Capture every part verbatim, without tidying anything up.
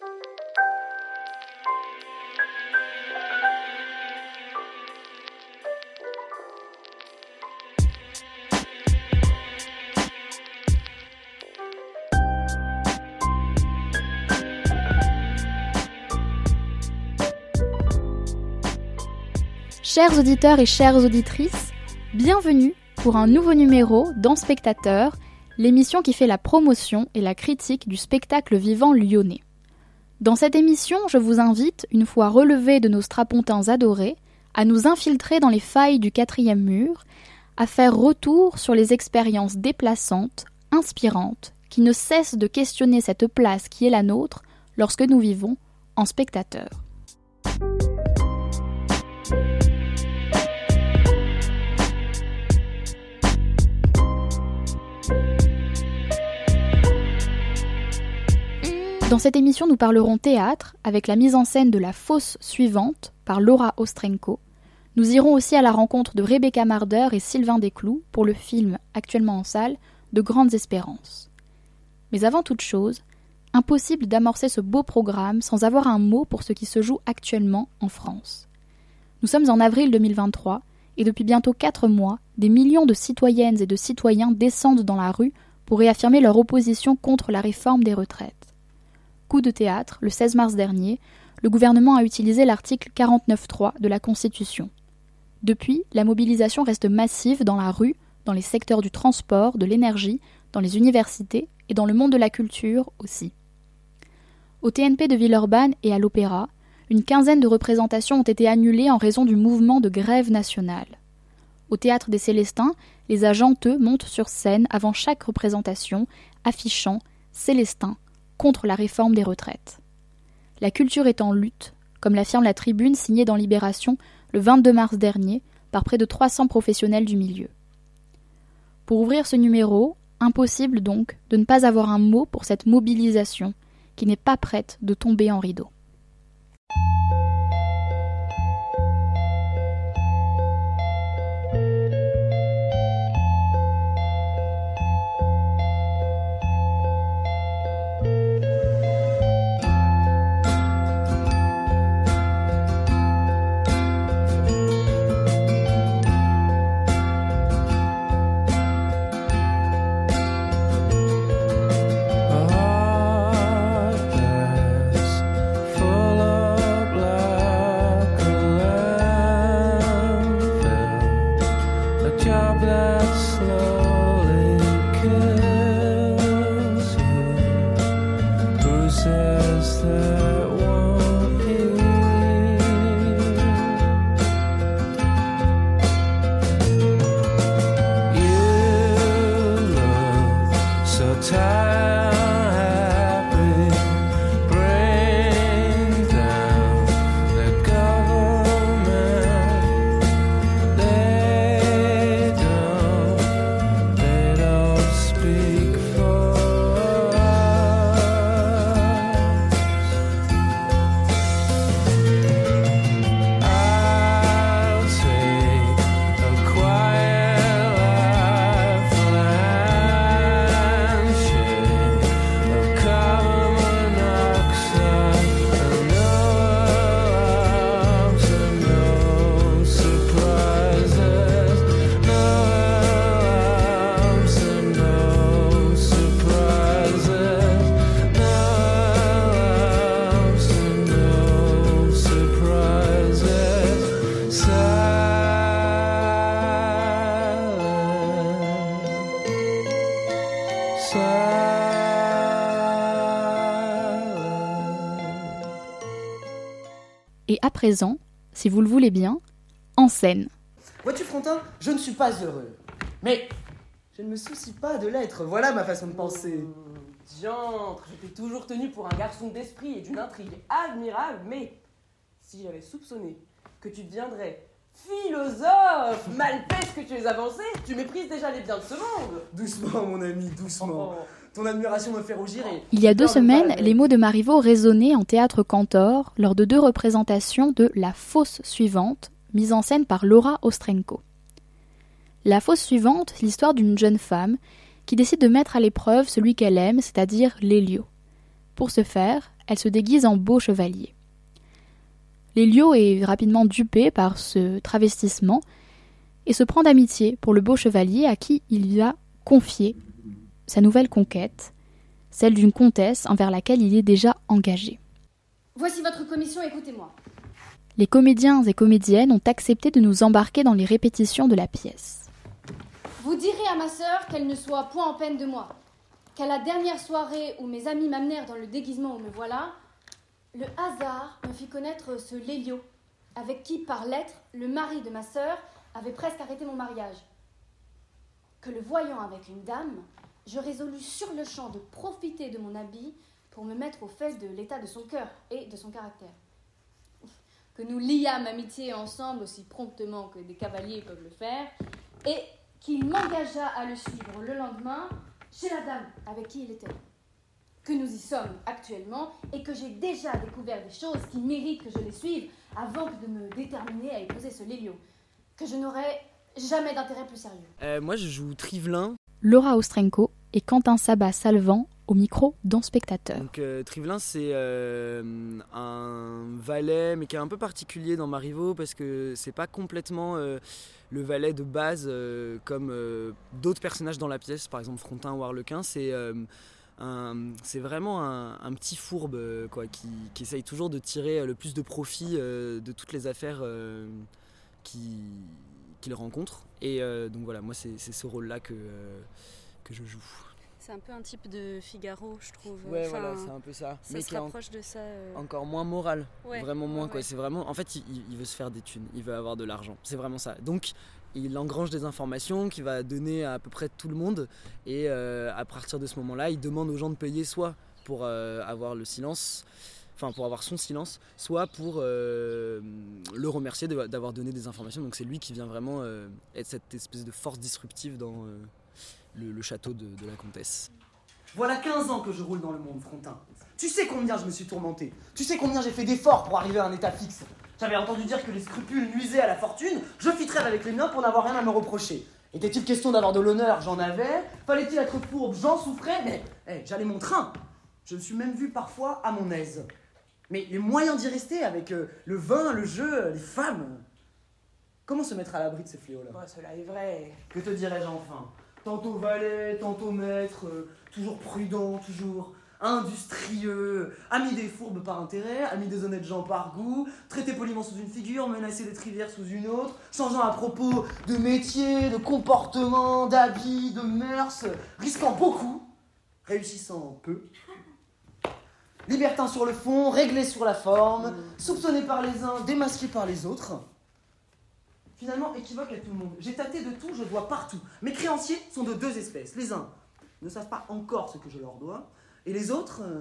Chers auditeurs et chères auditrices, bienvenue pour un nouveau numéro dans Spectateur, l'émission qui fait la promotion et la critique du spectacle vivant lyonnais. Dans cette émission, je vous invite, une fois relevés de nos strapontins adorés, à nous infiltrer dans les failles du quatrième mur, à faire retour sur les expériences déplaçantes, inspirantes, qui ne cessent de questionner cette place qui est la nôtre lorsque nous vivons en spectateur. Dans cette émission, nous parlerons théâtre avec la mise en scène de La Fosse suivante par Laura Ostrenko. Nous irons aussi à la rencontre de Rebecca Marder et Sylvain Desclous pour le film, actuellement en salle, De Grandes Espérances. Mais avant toute chose, impossible d'amorcer ce beau programme sans avoir un mot pour ce qui se joue actuellement en France. Nous sommes en avril deux mille vingt-trois et depuis bientôt quatre mois, des millions de citoyennes et de citoyens descendent dans la rue pour réaffirmer leur opposition contre la réforme des retraites. Coup de théâtre, le seize mars dernier, le gouvernement a utilisé l'article quarante-neuf point trois de la Constitution. Depuis, la mobilisation reste massive dans la rue, dans les secteurs du transport, de l'énergie, dans les universités et dans le monde de la culture aussi. Au T N P de Villeurbanne et à l'Opéra, une quinzaine de représentations ont été annulées en raison du mouvement de grève nationale. Au Théâtre des Célestins, les agents, eux, montent sur scène avant chaque représentation, affichant « Célestins » contre la réforme des retraites. La culture est en lutte, comme l'affirme la tribune signée dans Libération le vingt-deux mars dernier par près de trois cents professionnels du milieu. Pour ouvrir ce numéro, impossible donc de ne pas avoir un mot pour cette mobilisation qui n'est pas prête de tomber en rideau. Et à présent, si vous le voulez bien, en scène. Vois-tu, Frontin, je ne suis pas heureux. Mais je ne me soucie pas de l'être, voilà ma façon de penser. Mmh, diantre, je t'ai toujours tenu pour un garçon d'esprit et d'une intrigue admirable, mais si j'avais soupçonné que tu deviendrais philosophe, malpèche que tu es avancé, tu méprises déjà les biens de ce monde. Doucement, mon ami, doucement. Oh. Ton admiration me fait rougir et... Il y a deux semaines, les mots de Marivaux résonnaient en théâtre Cantor lors de deux représentations de La Fosse suivante, mise en scène par Laura Ostrenko. La Fosse suivante, c'est l'histoire d'une jeune femme qui décide de mettre à l'épreuve celui qu'elle aime, c'est-à-dire Lélio. Pour ce faire, elle se déguise en beau chevalier. Lélio est rapidement dupé par ce travestissement et se prend d'amitié pour le beau chevalier à qui il va confier sa nouvelle conquête, celle d'une comtesse envers laquelle il est déjà engagé. Voici votre commission, écoutez-moi. Les comédiens et comédiennes ont accepté de nous embarquer dans les répétitions de la pièce. Vous direz à ma sœur qu'elle ne soit point en peine de moi, qu'à la dernière soirée où mes amis m'amenèrent dans le déguisement où me voilà, le hasard me fit connaître ce Lélio, avec qui, par lettre, le mari de ma sœur avait presque arrêté mon mariage. Que le voyant avec une dame, je résolus sur le champ de profiter de mon habit pour me mettre au fait de l'état de son cœur et de son caractère. Que nous liâmes amitié ensemble aussi promptement que des cavaliers peuvent le faire, et qu'il m'engagea à le suivre le lendemain chez la dame avec qui il était. Que nous y sommes actuellement et que j'ai déjà découvert des choses qui méritent que je les suive avant que de me déterminer à épouser ce Lélio, que je n'aurai jamais d'intérêt plus sérieux. Euh, moi, je joue Trivelin. Laura Ostrenko et Quentin Sabat-Salvant au micro d'un spectateur. Donc euh, Trivelin, c'est euh, un valet, mais qui est un peu particulier dans Marivaux parce que c'est pas complètement euh, le valet de base euh, comme euh, d'autres personnages dans la pièce, par exemple Frontin ou Arlequin. C'est euh, Un, c'est vraiment un, un petit fourbe euh, quoi, qui, qui essaye toujours de tirer le plus de profit euh, de toutes les affaires euh, qui, qu'il rencontre. Et euh, donc voilà, moi c'est, c'est ce rôle-là que, euh, que je joue. C'est un peu un type de Figaro, je trouve. Ouais, enfin, voilà, c'est un peu ça. Ça mais se qui est rapproche en... de ça. Euh... Encore moins moral, ouais, vraiment moins ouais, quoi. ouais. C'est vraiment, en fait, il, il veut se faire des thunes, il veut avoir de l'argent. C'est vraiment ça. Donc il engrange des informations qu'il va donner à, à peu près tout le monde et euh, à partir de ce moment-là, il demande aux gens de payer soit pour euh, avoir le silence, enfin pour avoir son silence, soit pour euh, le remercier de, d'avoir donné des informations. Donc c'est lui qui vient vraiment euh, être cette espèce de force disruptive dans euh, le, le château de, de la comtesse. Voilà quinze ans que je roule dans le monde, Frontin. Tu sais combien je me suis tourmenté. Tu sais combien j'ai fait d'efforts pour arriver à un état fixe. J'avais entendu dire que les scrupules nuisaient à la fortune. Je fis trêve avec les nobles pour n'avoir rien à me reprocher. Était-il question d'avoir de l'honneur? J'en avais. Fallait-il être fourbe? J'en souffrais. Mais hey, j'allais mon train. Je me suis même vu parfois à mon aise. Mais les moyens d'y rester avec euh, le vin, le jeu, les femmes... Comment se mettre à l'abri de ces fléaux-là? Bah, cela est vrai. Que te dirais-je enfin? Tantôt valet, tantôt maître, euh, toujours prudent, toujours industrieux, ami des fourbes par intérêt, ami des honnêtes gens par goût, traité poliment sous une figure, menacé d'être rivière sous une autre, changeant à propos de métier, de comportement, d'habits, de mœurs, risquant beaucoup, réussissant peu. Libertin sur le fond, réglé sur la forme, soupçonné par les uns, démasqué par les autres. Finalement, équivoque à tout le monde. J'ai tâté de tout, je dois partout. Mes créanciers sont de deux espèces. Les uns ne savent pas encore ce que je leur dois, et les autres euh,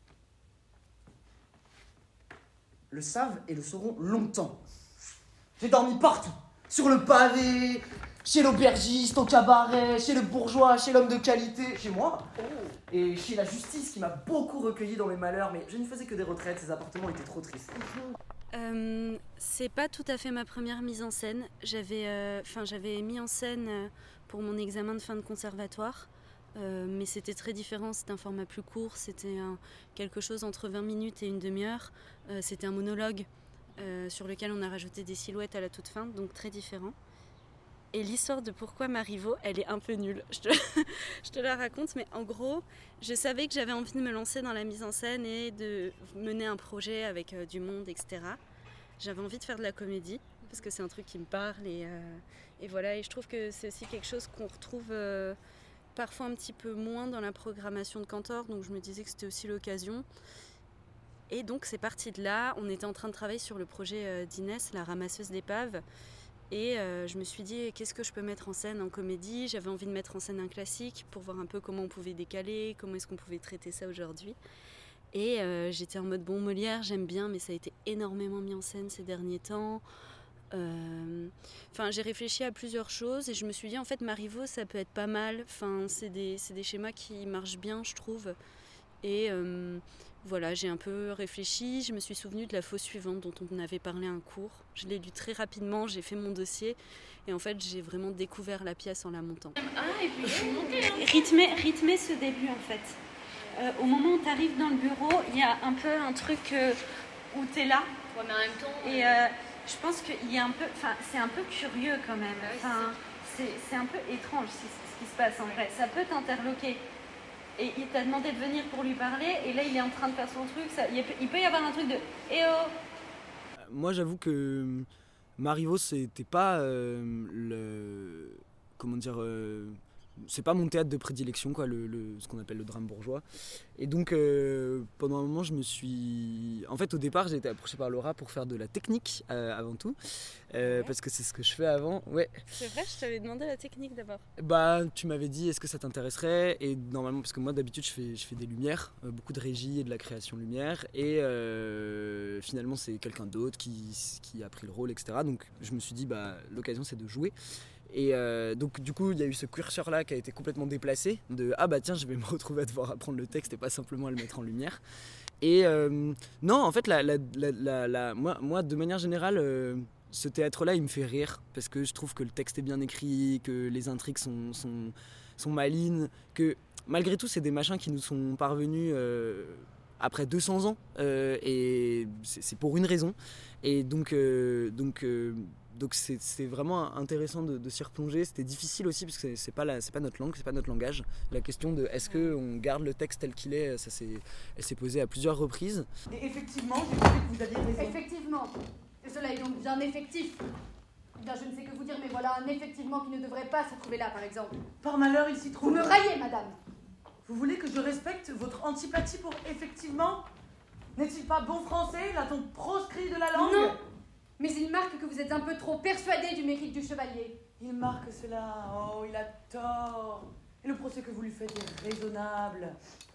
le savent et le sauront longtemps. J'ai dormi partout, sur le pavé, chez l'aubergiste, au cabaret, chez le bourgeois, chez l'homme de qualité, chez moi, et chez la justice qui m'a beaucoup recueilli dans mes malheurs, mais je ne faisais que des retraites, ces appartements étaient trop tristes. Euh, c'est pas tout à fait ma première mise en scène. J'avais, euh, j'avais mis en scène pour mon examen de fin de conservatoire, euh, mais c'était très différent. C'était un format plus court, c'était un, quelque chose entre vingt minutes et une demi-heure. Euh, c'était un monologue euh, sur lequel on a rajouté des silhouettes à la toute fin, donc très différent. Et l'histoire de pourquoi Marivaux, elle est un peu nulle. Je te, je te la raconte, mais en gros, je savais que j'avais envie de me lancer dans la mise en scène et de mener un projet avec euh, du monde, et cetera. J'avais envie de faire de la comédie, parce que c'est un truc qui me parle. Et, euh, et voilà, et je trouve que c'est aussi quelque chose qu'on retrouve euh, parfois un petit peu moins dans la programmation de Cantor. Donc je me disais que c'était aussi l'occasion. Et donc c'est parti de là. On était en train de travailler sur le projet euh, d'Inès, la ramasseuse d'épaves. Et euh, je me suis dit, qu'est-ce que je peux mettre en scène en comédie? J'avais envie de mettre en scène un classique pour voir un peu comment on pouvait décaler, comment est-ce qu'on pouvait traiter ça aujourd'hui. Et euh, j'étais en mode, bon, Molière, j'aime bien, mais ça a été énormément mis en scène ces derniers temps. Euh, enfin, j'ai réfléchi à plusieurs choses et je me suis dit, en fait, Marivaux, ça peut être pas mal. Enfin, c'est des, c'est des schémas qui marchent bien, je trouve. Et euh, voilà, j'ai un peu réfléchi, je me suis souvenue de la fausse suivante dont on avait parlé à un cours. Je l'ai lu très rapidement, j'ai fait mon dossier et en fait j'ai vraiment découvert la pièce en la montant. Ah, et puis je suis montée, hein. Rythmer, rythmer ce début en fait. euh, au moment où tu arrives dans le bureau, il y a un peu un truc euh, où tu es là. Ouais, mais en même temps... Et euh, je pense qu'il y a un peu... Enfin, c'est un peu curieux quand même. Ah oui, Enfin, c'est, c'est un peu étrange ce, ce qui se passe en vrai. Ça peut t'interloquer. Et il t'a demandé de venir pour lui parler, et là il est en train de faire son truc. Ça, il, peut, il peut y avoir un truc de « Eh oh !» Moi j'avoue que Marivaux c'était pas euh, le... Comment dire euh, c'est pas mon théâtre de prédilection, quoi, le, le, ce qu'on appelle le drame bourgeois. Et donc, euh, pendant un moment, je me suis... En fait, au départ, j'ai été approché par Laura pour faire de la technique, euh, avant tout. Euh, ouais. Parce que c'est ce que je fais avant. Ouais. C'est vrai, je t'avais demandé la technique d'abord. Bah, tu m'avais dit, est-ce que ça t'intéresserait ? Et normalement, parce que moi, d'habitude, je fais, je fais des lumières, euh, beaucoup de régie et de la création lumière. Et euh, finalement, c'est quelqu'un d'autre qui, qui a pris le rôle, et cetera. Donc, je me suis dit, bah, l'occasion, c'est de jouer. Et euh, donc du coup il y a eu ce curseur là qui a été complètement déplacé de ah bah tiens je vais me retrouver à devoir apprendre le texte et pas simplement à le mettre en lumière. Et euh, non en fait la, la, la, la, la, moi, moi de manière générale euh, ce théâtre là il me fait rire parce que je trouve que le texte est bien écrit, que les intrigues sont, sont, sont malines, que malgré tout c'est des machins qui nous sont parvenus euh, après deux cents ans euh, et c'est, c'est pour une raison. Et donc, euh, donc euh, Donc c'est, c'est vraiment intéressant de, de s'y replonger. C'était difficile aussi parce que c'est, c'est, pas la, c'est pas notre langue, c'est pas notre langage. La question de est-ce qu'on garde le texte tel qu'il est, ça s'est, elle s'est posée à plusieurs reprises. Et effectivement, j'ai trouvé que vous aviez raison. Effectivement. Et cela est donc bien effectif. Eh bien, je ne sais que vous dire, mais voilà un effectivement qui ne devrait pas se trouver là, par exemple. Par malheur, il s'y trouve... Vous me raillez, madame. Vous voulez que je respecte votre antipathie pour effectivement ? N'est-il pas bon français ? L'a-t-on proscrit de la langue ? Non. Mais il marque que vous êtes un peu trop persuadé du mérite du chevalier. Il marque cela. Oh, il a tort. Et le procès que vous lui faites est raisonnable.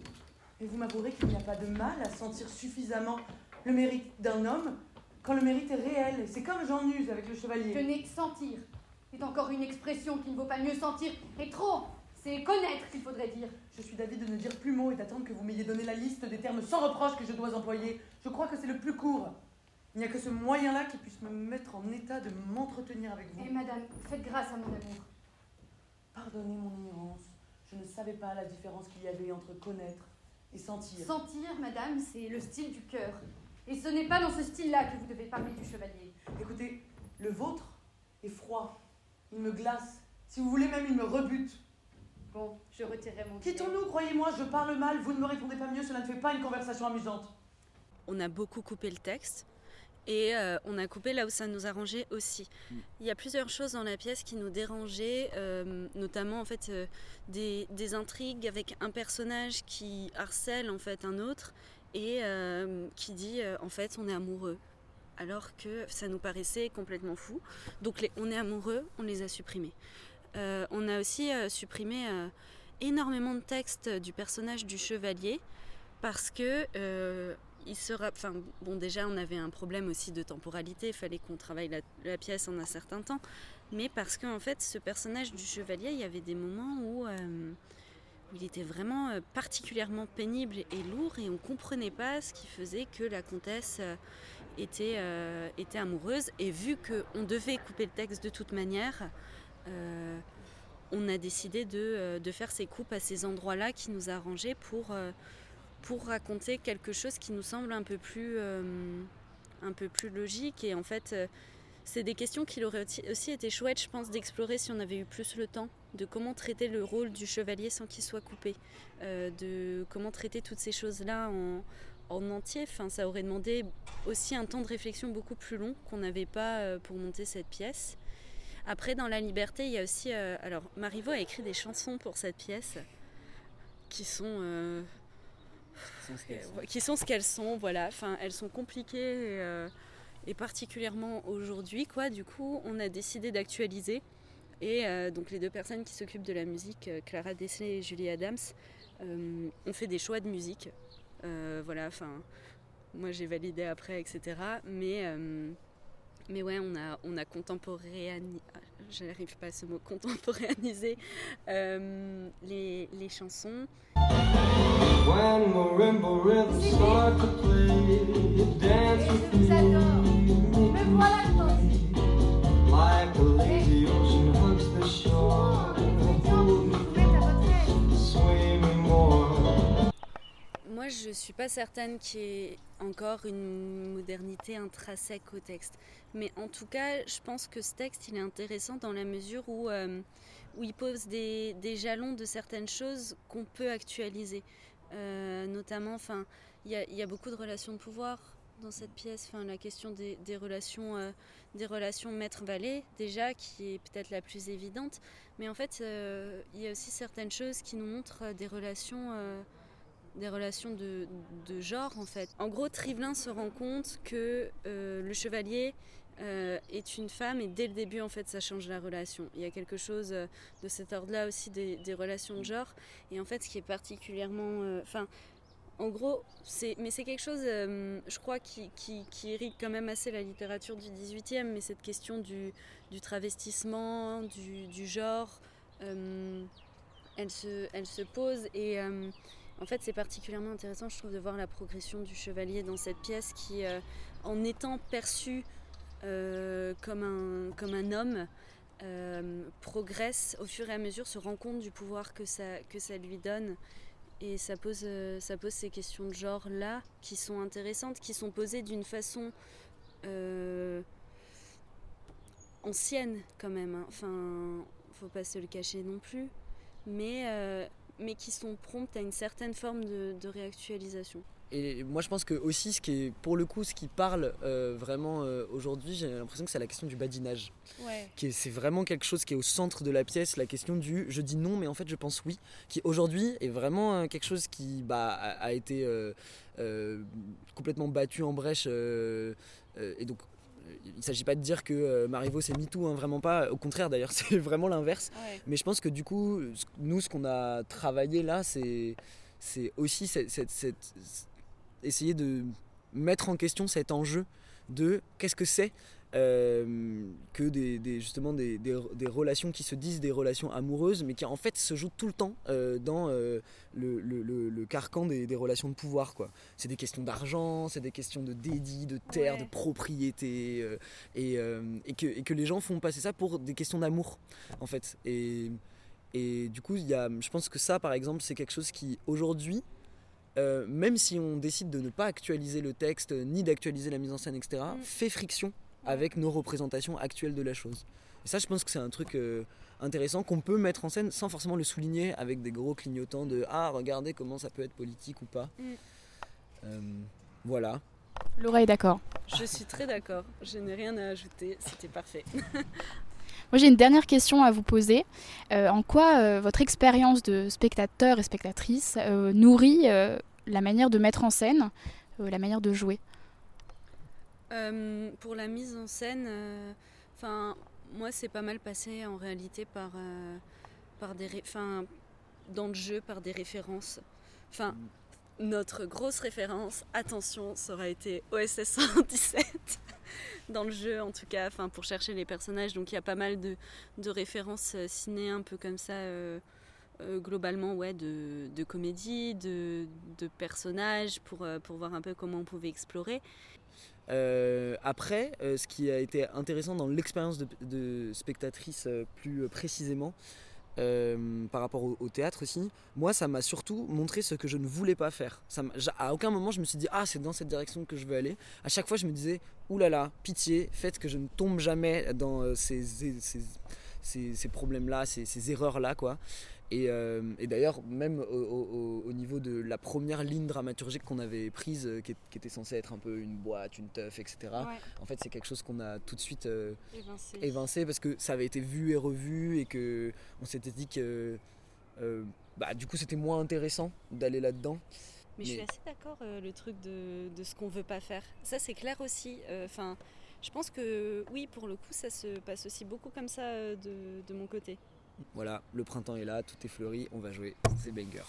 Et vous m'avouerez qu'il n'y a pas de mal à sentir suffisamment le mérite d'un homme quand le mérite est réel. C'est comme Jean Nuz avec le chevalier. Tenez, sentir est encore une expression qui ne vaut pas mieux sentir. Et trop, c'est connaître qu'il faudrait dire. Je suis d'avis de ne dire plus mot et d'attendre que vous m'ayez donné la liste des termes sans reproche que je dois employer. Je crois que c'est le plus court. Il n'y a que ce moyen-là qui puisse me mettre en état de m'entretenir avec vous. Et madame, faites grâce à mon amour. Pardonnez mon ignorance. Je ne savais pas la différence qu'il y avait entre connaître et sentir. Sentir, madame, c'est le style du cœur. Et ce n'est pas dans ce style-là que vous devez parler du chevalier. Écoutez, le vôtre est froid. Il me glace. Si vous voulez même, il me rebute. Bon, je retirerai mon... Quittons-nous, croyez-moi, je parle mal. Vous ne me répondez pas mieux, cela ne fait pas une conversation amusante. On a beaucoup coupé le texte. Et euh, on a coupé là où ça nous arrangeait aussi. Mm. Il y a plusieurs choses dans la pièce qui nous dérangeaient, euh, notamment en fait euh, des, des intrigues avec un personnage qui harcèle en fait un autre et euh, qui dit euh, en fait on est amoureux, alors que ça nous paraissait complètement fou. Donc les on est amoureux, on les a supprimés. Euh, on a aussi euh, supprimé euh, énormément de textes du personnage du chevalier parce que euh, il sera, enfin, bon, déjà on avait un problème aussi de temporalité, il fallait qu'on travaille la, la pièce en un certain temps, mais parce qu'en fait ce personnage du chevalier, il y avait des moments où, euh, où il était vraiment euh, particulièrement pénible et lourd et on ne comprenait pas ce qui faisait que la comtesse euh, était, euh, était amoureuse, et vu qu'on devait couper le texte de toute manière, euh, on a décidé de, euh, de faire ces coupes à ces endroits-là qui nous arrangeaient pour... Euh, pour raconter quelque chose qui nous semble un peu plus, euh, un peu plus logique. Et en fait, euh, c'est des questions qu'il aurait aussi été chouette, je pense, d'explorer si on avait eu plus le temps, de comment traiter le rôle du chevalier sans qu'il soit coupé, euh, de comment traiter toutes ces choses-là en, en entier. Enfin, ça aurait demandé aussi un temps de réflexion beaucoup plus long qu'on n'avait pas euh, pour monter cette pièce. Après, dans La Liberté, il y a aussi... Euh, alors, Marivaux a écrit des chansons pour cette pièce qui sont... Euh, qui sont ce qu'elles sont, voilà. Enfin, elles sont compliquées et, euh, et particulièrement aujourd'hui, quoi. Du coup, on a décidé d'actualiser et euh, donc les deux personnes qui s'occupent de la musique, Clara Desley et Julie Adams, euh, ont fait des choix de musique. Euh, voilà, enfin, moi j'ai validé après, et cetera. Mais euh, mais ouais, on a on a contemporanéisé, j'arrive pas à ce mot, contemporanéisé euh, les les chansons. When marimba rhythms start to play, you dance with me, me voilà like a lazy ocean hugs the shore, swimming more. pas certaine qu'il y ait encore une modernité intrinsèque au texte. Mais en tout cas, je pense que ce texte, il est intéressant dans la mesure où, euh, où il pose des, des jalons de certaines choses qu'on peut actualiser. Euh, notamment, enfin, il y a, y a beaucoup de relations de pouvoir dans cette pièce. Enfin, la question des, des relations, euh, des relations maître-valet, déjà, qui est peut-être la plus évidente. Mais en fait, euh, il y a aussi certaines choses qui nous montrent des relations, euh, des relations de, de genre, en fait. En gros, Trivelin se rend compte que euh, le chevalier euh, est une femme, et dès le début, en fait, ça change la relation. Il y a quelque chose de cet ordre-là aussi, des, des relations de genre. Et en fait, ce qui est particulièrement... Enfin, euh, en gros, c'est, mais c'est quelque chose, euh, je crois, qui, qui, qui irrigue quand même assez la littérature du dix-huitième, mais cette question du, du travestissement, du, du genre, euh, elle, se, elle se pose. Et euh, en fait, c'est particulièrement intéressant, je trouve, de voir la progression du chevalier dans cette pièce qui, euh, en étant perçu euh, comme, un, comme un homme, euh, progresse au fur et à mesure, se rend compte du pouvoir que ça, que ça lui donne. Et ça pose, ça pose ces questions de genre-là qui sont intéressantes, qui sont posées d'une façon euh, ancienne quand même. Hein. Enfin, faut pas se le cacher non plus, mais, euh, mais qui sont promptes à une certaine forme de, de réactualisation. Et moi je pense que aussi ce qui est pour le coup ce qui parle euh, vraiment euh, aujourd'hui, j'ai l'impression que c'est la question du badinage. Ouais. Qui est, c'est vraiment quelque chose qui est au centre de la pièce, la question du je dis non mais en fait je pense oui, qui aujourd'hui est vraiment euh, quelque chose qui bah, a, a été euh, euh, complètement battu en brèche euh, euh, et donc il ne s'agit pas de dire que euh, Marivaux c'est MeToo, hein, vraiment pas, au contraire d'ailleurs c'est vraiment l'inverse. Ouais. Mais je pense que du coup nous ce qu'on a travaillé là c'est, c'est aussi cette, cette, cette essayer de mettre en question cet enjeu de qu'est-ce que c'est euh, que des, des, justement des, des, des relations qui se disent des relations amoureuses mais qui en fait se jouent tout le temps euh, dans euh, le, le, le, le carcan des, des relations de pouvoir, quoi. C'est des questions d'argent, c'est des questions de dédit, de terre, ouais. de propriété euh, et, euh, et, que, et que les gens font passer ça pour des questions d'amour en fait. Et, et du coup y a, je pense que ça par exemple c'est quelque chose qui aujourd'hui Euh, même si on décide de ne pas actualiser le texte, ni d'actualiser la mise en scène, et cetera, mmh. fait friction avec nos représentations actuelles de la chose. Et ça, je pense que c'est un truc euh, intéressant qu'on peut mettre en scène sans forcément le souligner avec des gros clignotants de « Ah, regardez comment ça peut être politique ou pas mmh. ». Euh, voilà. Laura est d'accord. Je suis très d'accord. Je n'ai rien à ajouter. C'était parfait. Moi, j'ai une dernière question à vous poser. Euh, en quoi euh, votre expérience de spectateur et spectatrice euh, nourrit euh, la manière de mettre en scène, euh, la manière de jouer ? euh, Pour la mise en scène, enfin, euh, moi, c'est pas mal passé en réalité par, euh, par des, ré- dans le jeu, par des références. Enfin, notre grosse référence, attention, ça aura été O S S cent dix-sept. Dans le jeu en tout cas, enfin, pour chercher les personnages, donc il y a pas mal de, de références ciné un peu comme ça, euh, euh, globalement ouais, de, de comédie, de, de personnages, pour, euh, pour voir un peu comment on pouvait explorer. Euh, après, euh, ce qui a été intéressant dans l'expérience de, de spectatrice euh, plus précisément, Euh, par rapport au, au théâtre aussi, moi ça m'a surtout montré ce que je ne voulais pas faire. Ça à aucun moment je me suis dit ah c'est dans cette direction que je veux aller. À chaque fois je me disais oulala, pitié, faites que je ne tombe jamais dans euh, ces, ces, ces, ces, ces problèmes là, ces, ces erreurs là quoi. Et, euh, et d'ailleurs même au, au, au niveau de la première ligne dramaturgique qu'on avait prise, euh, qui, est, qui était censée être un peu une boîte, une teuf, et cetera. Ouais. En fait c'est quelque chose qu'on a tout de suite euh, évincé. évincé parce que ça avait été vu et revu et que on s'était dit que euh, bah, du coup c'était moins intéressant d'aller là-dedans. Mais, Mais... je suis assez d'accord euh, le truc de, de ce qu'on veut pas faire. Ça c'est clair aussi. Enfin, euh, je pense que oui pour le coup ça se passe aussi beaucoup comme ça euh, de, de mon côté. Voilà, le printemps est là, tout est fleuri, on va jouer, c'est banger.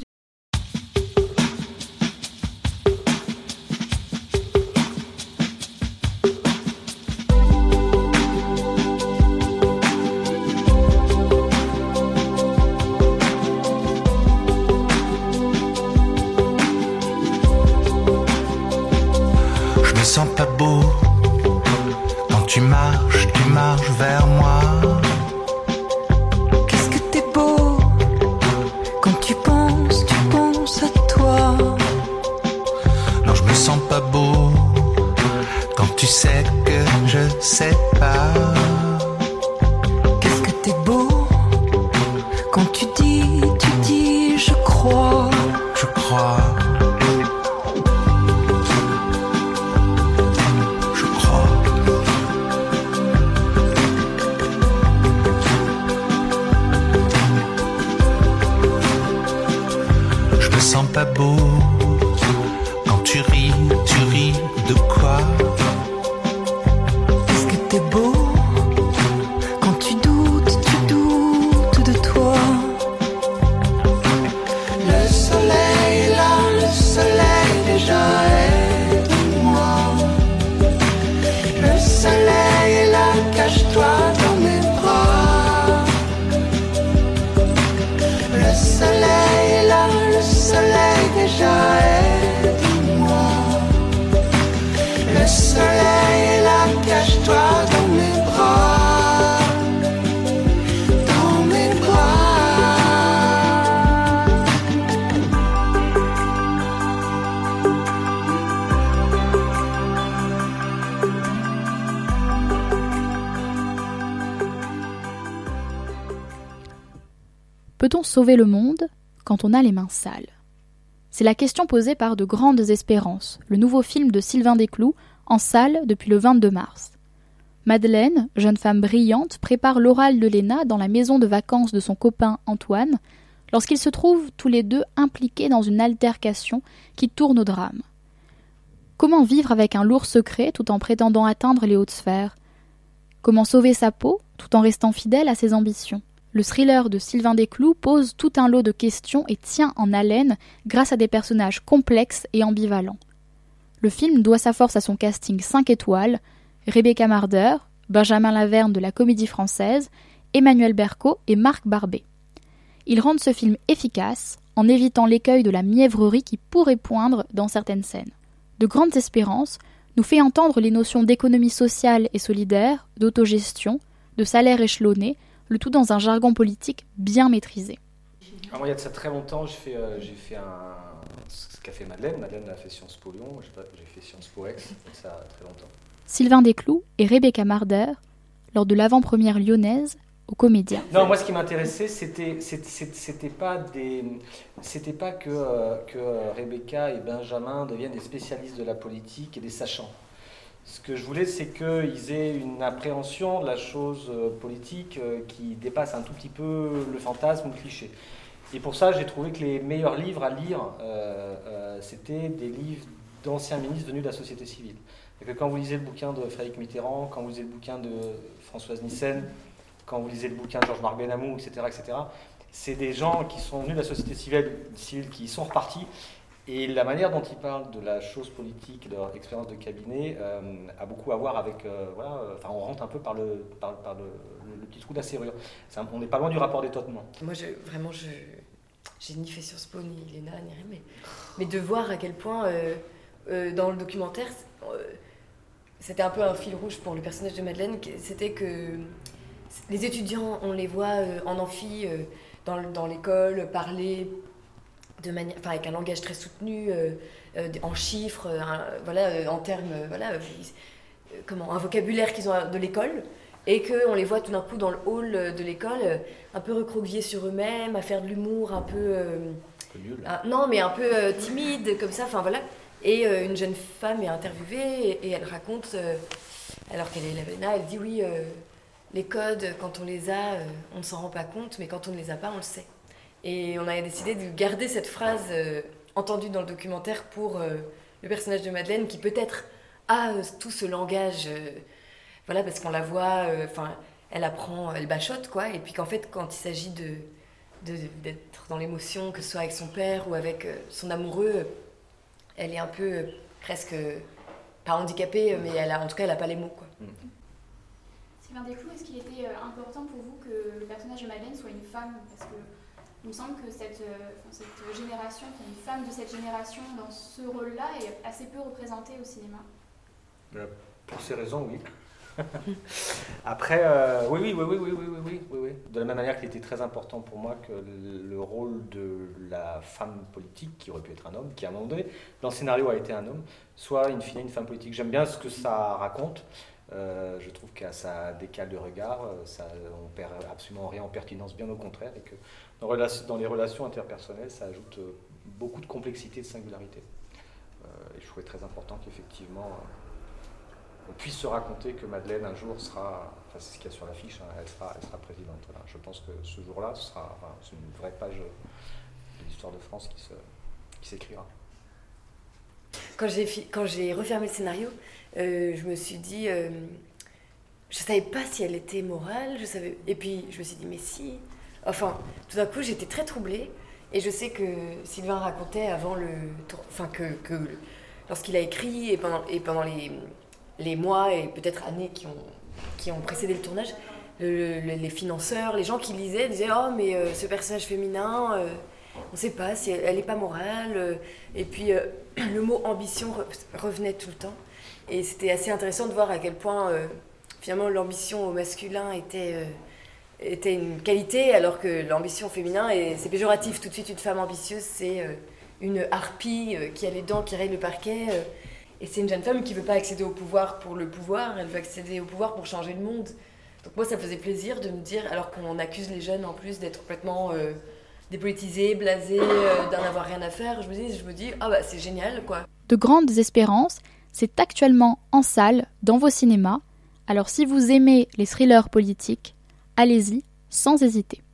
Je me sens pas beau quand tu marches, tu marches vers moi. Tu sais que je sais pas. Qu'est-ce que t'es beau quand tu dis, tu dis, je crois. Je crois. Je crois. Je me sens pas beau. Quand tu ris, tu ris de quoi? Qu'est-ce que t'es beau quand tu doutes, tu doutes de toi. Le soleil est là, le soleil déjà est de moi. Le soleil est là, cache-toi dans mes bras. Le soleil est là, le soleil déjà est de moi. Le soleil est là, cache-toi dans mes bras. Dans mes bras. Peut-on sauver le monde quand on a les mains sales? C'est la question posée par De Grandes Espérances, le nouveau film de Sylvain Desclous, en salle depuis le vingt-deux mars. Madeleine, jeune femme brillante, prépare l'oral de Léna dans la maison de vacances de son copain Antoine, lorsqu'ils se trouvent tous les deux impliqués dans une altercation qui tourne au drame. Comment vivre avec un lourd secret tout en prétendant atteindre les hautes sphères? Comment sauver sa peau tout en restant fidèle à ses ambitions? Le thriller de Sylvain Desclous pose tout un lot de questions et tient en haleine grâce à des personnages complexes et ambivalents. Le film doit sa force à son casting cinq étoiles, Rebecca Marder, Benjamin Laverne de la Comédie Française, Emmanuel Berco et Marc Barbet. Ils rendent ce film efficace en évitant l'écueil de la mièvrerie qui pourrait poindre dans certaines scènes. De Grandes Espérances nous fait entendre les notions d'économie sociale et solidaire, d'autogestion, de salaire échelonné, le tout dans un jargon politique bien maîtrisé. Alors moi, il y a de ça très longtemps, j'ai fait, euh, j'ai fait un, ce qu'a fait Madeleine. Madeleine a fait Sciences Po Lyon, j'ai, pas, j'ai fait Sciences Po Aix, donc ça a très longtemps. Sylvain Desclous et Rebecca Marder, lors de l'avant-première lyonnaise, au Comédien. Non, moi ce qui m'intéressait, c'était, c'était, c'était, pas, des, c'était pas que, euh, que Rebecca et Benjamin deviennent des spécialistes de la politique et des sachants. Ce que je voulais, c'est qu'ils aient une appréhension de la chose politique qui dépasse un tout petit peu le fantasme ou le cliché. Et pour ça, j'ai trouvé que les meilleurs livres à lire, euh, euh, c'était des livres d'anciens ministres venus de la société civile. Et que quand vous lisez le bouquin de Frédéric Mitterrand, quand vous lisez le bouquin de Françoise Nyssen, quand vous lisez le bouquin de Georges-Marc Benamou, et cetera, et cetera, c'est des gens qui sont venus de la société civile, civile qui sont repartis. Et la manière dont ils parlent de la chose politique, de leur expérience de cabinet, euh, a beaucoup à voir avec... Euh, voilà, euh, enfin, on rentre un peu par le, par, par le, le, le petit trou de la serrure. C'est un, on n'est pas loin du rapport d'étonnement. Moi, je, vraiment, je, j'ai ni fait Sciences Po, ni Léna, ni rien, mais, mais de voir à quel point, euh, euh, dans le documentaire, euh, c'était un peu un fil rouge pour le personnage de Madeleine, c'était que les étudiants, on les voit euh, en amphi, euh, dans, dans l'école, parler... de manière, enfin, avec un langage très soutenu, euh, euh, en chiffres, euh, voilà, euh, en termes, euh, voilà, euh, comment, un vocabulaire qu'ils ont de l'école, et qu'on les voit tout d'un coup dans le hall de l'école, euh, un peu recroquevillés sur eux-mêmes, à faire de l'humour un peu, euh, un, non, mais un peu euh, timide, comme ça, enfin voilà. Et euh, une jeune femme est interviewée et, et elle raconte, euh, alors qu'elle est à l'A elle dit oui, euh, les codes, quand on les a, euh, on ne s'en rend pas compte, mais quand on ne les a pas, on le sait. Et on a décidé de garder cette phrase euh, entendue dans le documentaire pour euh, le personnage de Madeleine, qui peut-être a euh, tout ce langage, euh, voilà, parce qu'on la voit, enfin, euh, elle apprend, elle bachote, quoi, et puis qu'en fait, quand il s'agit de, de, d'être dans l'émotion, que ce soit avec son père ou avec euh, son amoureux, elle est un peu euh, presque, euh, pas handicapée, mais elle a, en tout cas, elle n'a pas les mots, quoi. Mm. Sylvain Desclous, est-ce qu'il était euh, important pour vous que le personnage de Madeleine soit une femme? Parce que il me semble que cette, euh, cette génération, une femme de cette génération dans ce rôle-là est assez peu représentée au cinéma. Euh, pour ces raisons, oui. Après, euh, oui, oui, oui, oui, oui, oui, oui, oui, oui, oui. De la même manière qu'il était très important pour moi que le, le rôle de la femme politique, qui aurait pu être un homme, qui à un moment donné, dans le scénario a été un homme, soit in fine une femme politique. J'aime bien ce que ça raconte. Euh, je trouve que ça décale de regard, ça, on perd absolument rien en pertinence, bien au contraire, et que dans, relation, dans les relations interpersonnelles, ça ajoute beaucoup de complexité et de singularité. Euh, et je trouvais très important qu'effectivement, euh, on puisse se raconter que Madeleine un jour sera, enfin c'est ce qu'il y a sur l'affiche, hein, elle, sera, elle sera présidente. Voilà. Je pense que ce jour-là, ce sera enfin, c'est une vraie page de l'histoire de France qui, se, qui s'écrira. Quand j'ai, quand j'ai refermé le scénario, euh, je me suis dit, euh, je savais pas si elle était morale, je savais, et puis je me suis dit, mais si, enfin, tout d'un coup j'étais très troublée, et je sais que Sylvain racontait avant le, enfin que, que lorsqu'il a écrit, et pendant, et pendant les, les mois et peut-être années qui ont, qui ont précédé le tournage, le, le, les financeurs, les gens qui lisaient disaient, oh mais euh, ce personnage féminin, euh, on ne sait pas si elle n'est pas morale, euh, et puis euh, le mot ambition re- revenait tout le temps. Et c'était assez intéressant de voir à quel point euh, finalement l'ambition au masculin était, euh, était une qualité, alors que l'ambition féminin, et c'est péjoratif. Tout de suite, une femme ambitieuse, c'est euh, une harpie euh, qui a les dents, qui règle le parquet. Euh, et c'est une jeune femme qui ne veut pas accéder au pouvoir pour le pouvoir, elle veut accéder au pouvoir pour changer le monde. Donc moi, ça me faisait plaisir de me dire, alors qu'on accuse les jeunes en plus d'être complètement euh, dépolitisés, blasés, euh, d'en avoir rien à faire, je me dis, je me dis ah bah c'est génial quoi. De grandes espérances, c'est actuellement en salle dans vos cinémas, alors si vous aimez les thrillers politiques, allez-y sans hésiter.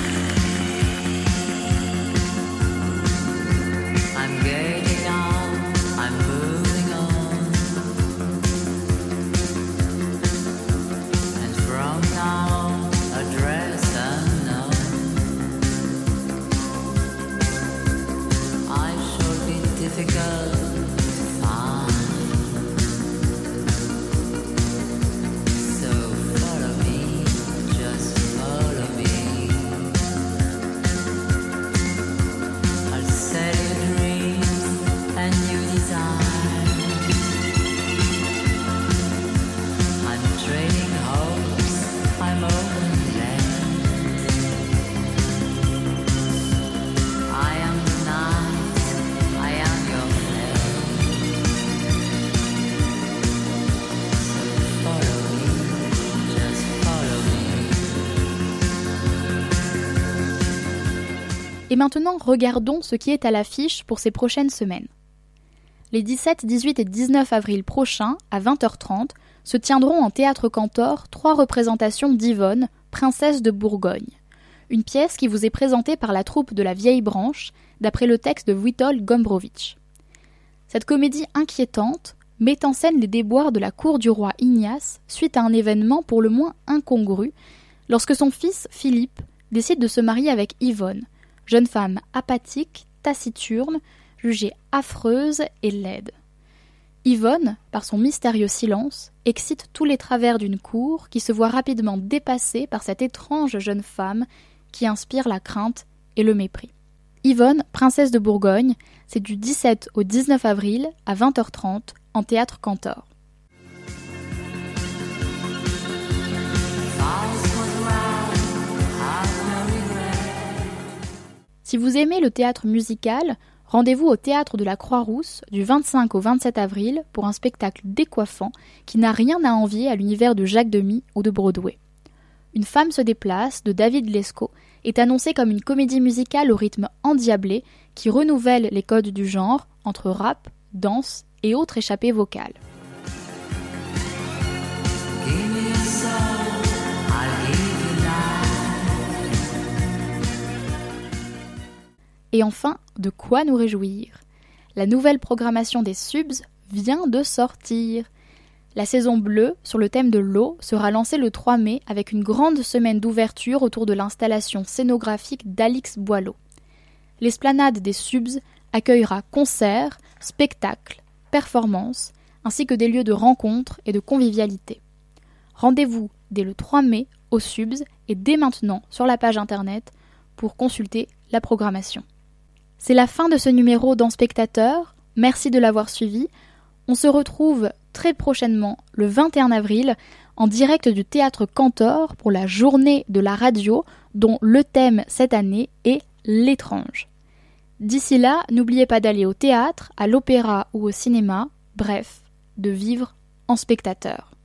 Et maintenant, regardons ce qui est à l'affiche pour ces prochaines semaines. Les dix-sept, dix-huit et dix-neuf avril prochains, à vingt heures trente, se tiendront en Théâtre Cantor trois représentations d'Yvonne, princesse de Bourgogne. Une pièce qui vous est présentée par la troupe de la Vieille Branche, d'après le texte de Witold Gombrowicz. Cette comédie inquiétante met en scène les déboires de la cour du roi Ignace suite à un événement pour le moins incongru, lorsque son fils, Philippe, décide de se marier avec Yvonne, jeune femme apathique, taciturne, jugée affreuse et laide. Yvonne, par son mystérieux silence, excite tous les travers d'une cour qui se voit rapidement dépassée par cette étrange jeune femme qui inspire la crainte et le mépris. Yvonne, princesse de Bourgogne, c'est du dix-sept au dix-neuf avril à vingt heures trente en Théâtre Cantor. Si vous aimez le théâtre musical, rendez-vous au Théâtre de la Croix-Rousse du vingt-cinq au vingt-sept avril pour un spectacle décoiffant qui n'a rien à envier à l'univers de Jacques Demy ou de Broadway. Une femme se déplace de David Lescaut est annoncée comme une comédie musicale au rythme endiablé qui renouvelle les codes du genre entre rap, danse et autres échappées vocales. Et enfin, de quoi nous réjouir ? La nouvelle programmation des Subs vient de sortir. La saison bleue, sur le thème de l'eau, sera lancée le trois mai avec une grande semaine d'ouverture autour de l'installation scénographique d'Alix Boileau. L'esplanade des Subs accueillera concerts, spectacles, performances, ainsi que des lieux de rencontre et de convivialité. Rendez-vous dès le trois mai aux Subs et dès maintenant sur la page internet pour consulter la programmation. C'est la fin de ce numéro dans Spectateur. Merci de l'avoir suivi. On se retrouve très prochainement, le vingt et un avril, en direct du Théâtre Cantor pour la journée de la radio dont le thème cette année est l'étrange. D'ici là, n'oubliez pas d'aller au théâtre, à l'opéra ou au cinéma, bref, de vivre en spectateur.